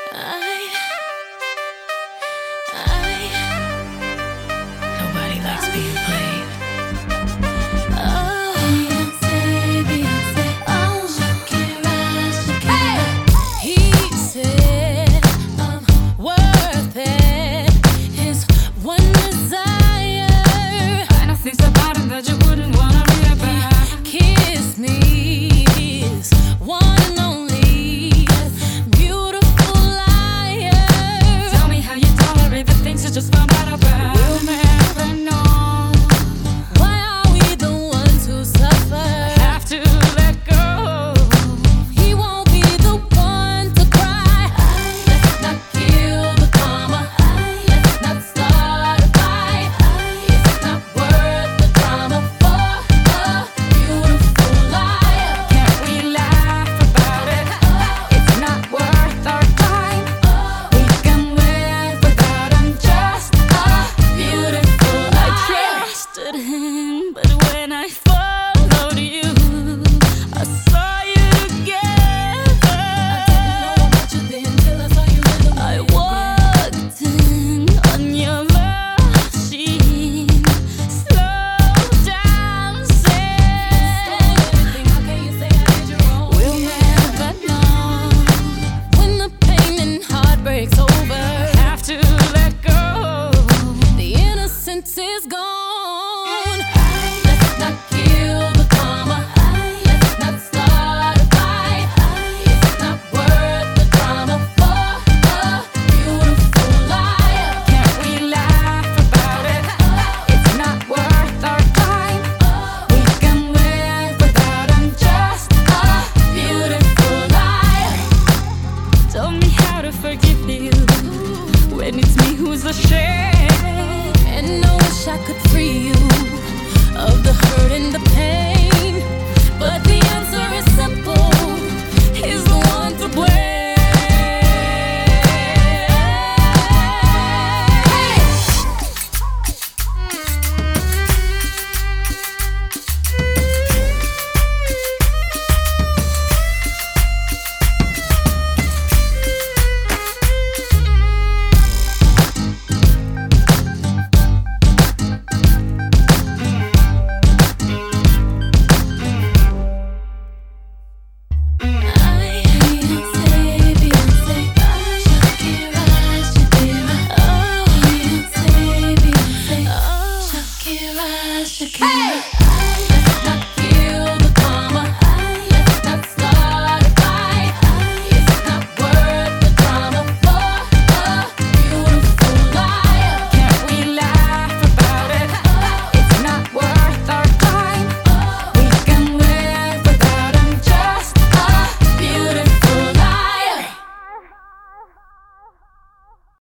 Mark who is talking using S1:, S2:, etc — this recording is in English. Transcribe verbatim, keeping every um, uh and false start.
S1: I, I, nobody likes being played. Oh, Beyonce, Beyonce, oh, Shakira, Shakira. He said I'm worth it. His one desire.
S2: I know things about him that you wouldn't wanna read about.
S1: Kiss me, his one and only beautiful liar.
S2: Tell me how you tolerate the things you just found out about. We'll never know.
S1: Why are we the ones who suffer?
S2: Have to let go.
S1: He won't be the one to cry. Let's not kill the karma. Let's not start a fight. It's not worth the drama for a beautiful liar.
S2: Can't we laugh about it? It's not worth our time. We can live without him, just a beautiful
S1: I
S2: life.
S1: trusted him, but when I followed you, I saw you together. I didn't know about you then till I saw you in the I walked in on your love machine, slow dancing. How can you say I did you wrong?
S2: We'll never know.
S1: When the pain and heartbreak's over,
S2: Have to let go.
S1: the innocence is gone. Let's not kill the karma. Let's not start a fight. It's not worth the drama for a beautiful liar.
S2: Can't we laugh about it? It's not worth our time. We can live without him, just a beautiful liar. Tell me how to forgive you when it's me who's ashamed.
S1: And I wish I could free you.